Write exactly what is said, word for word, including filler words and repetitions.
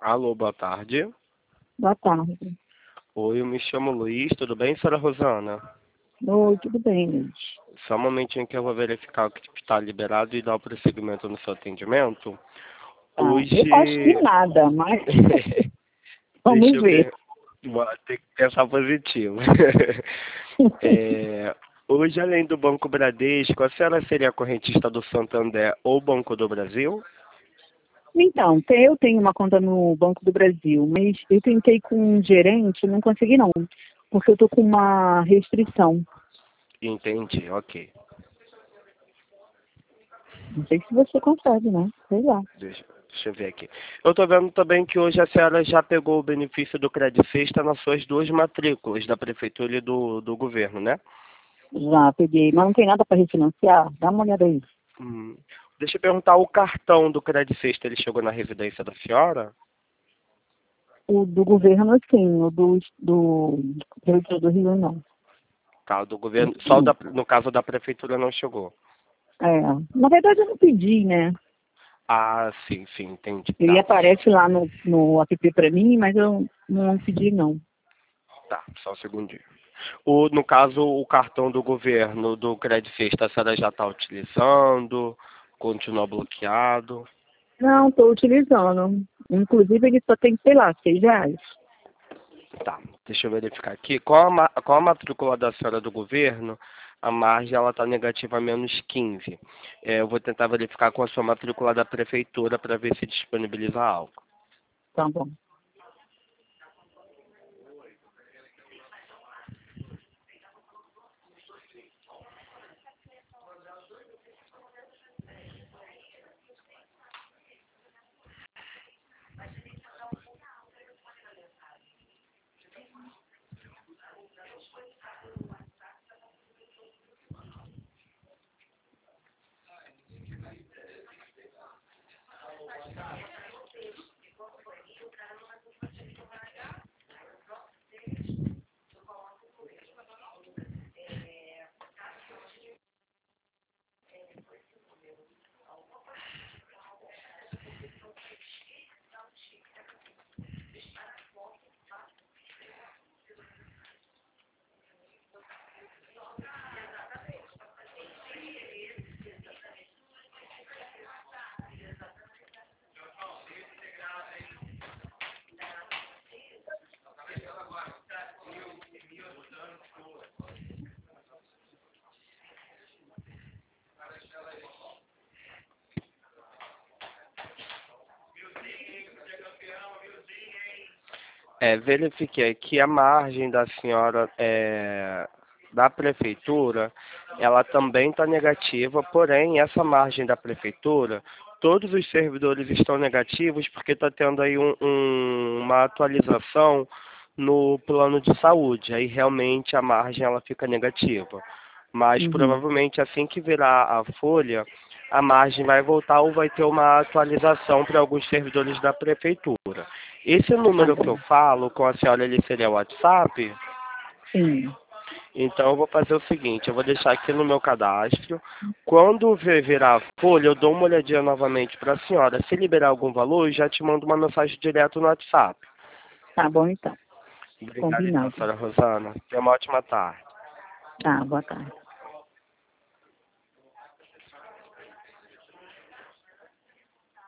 Alô, boa tarde. Boa tarde. Oi, eu me chamo Luiz, tudo bem, senhora Rosana? Oi, tudo bem, Luiz? Só um momentinho que eu vou verificar o que está liberado e dar o prosseguimento no seu atendimento. Ah, eu acho que Hoje... nada, mas Deixa vamos eu ver. ver. Vou ter que pensar positivo. É, Hoje, além do Banco Bradesco, a senhora seria correntista do Santander ou Banco do Brasil? Então, te- eu tenho uma conta no Banco do Brasil, mas eu tentei com um gerente, não consegui não, porque eu tô com uma restrição. Entendi, ok. Não sei se você consegue, né? Sei lá. Deixa, deixa eu ver aqui. Eu tô vendo também que hoje a senhora já pegou o benefício do Crédito Sexta nas suas duas matrículas, da Prefeitura e do, do Governo, né? Já peguei, mas não tem nada para refinanciar? Dá uma olhada aí. Hum. Deixa eu perguntar, o cartão do Crédito Sexta, ele chegou na residência da senhora? O do governo, sim, o do, do Prefeitura do Rio, não. Tá, o do Governo, só o da, no caso da Prefeitura não chegou. É, na verdade eu não pedi, né? Ah, sim, sim, entendi. Ele Tá, aparece lá no, no app para mim, mas eu não pedi, não. tá, só um segundinho. O, no caso, o cartão do Governo, do Crédito Sexta, a senhora já está utilizando? Continua bloqueado? Não, estou utilizando. Inclusive, ele só tem, sei lá, seis reais. Tá, deixa eu verificar aqui. Qual a, ma- qual a matrícula da senhora do governo? A margem ela está negativa a menos quinze. É, eu vou tentar verificar com a sua matrícula da prefeitura para ver se disponibiliza algo. Tá bom. É, verifiquei aqui a margem da senhora é, da prefeitura, ela também está negativa, porém essa margem da prefeitura, todos os servidores estão negativos porque está tendo aí um, um- uma atualização no plano de saúde, aí realmente a margem ela fica negativa. Mas Uhum. provavelmente assim que virar a folha, a margem vai voltar ou vai ter uma atualização para alguns servidores da prefeitura. Esse Tá número que bom. eu falo com a senhora, ele seria o WhatsApp? Sim. Então eu vou fazer o seguinte, eu vou deixar aqui no meu cadastro. Quando ver- virar a folha, eu dou uma olhadinha novamente para a senhora. Se liberar algum valor, eu já te mando uma mensagem direto no WhatsApp. Tá bom, então. Obrigado então, Combinado. senhora Rosana. Tenha uma ótima tarde. Tá, boa tarde.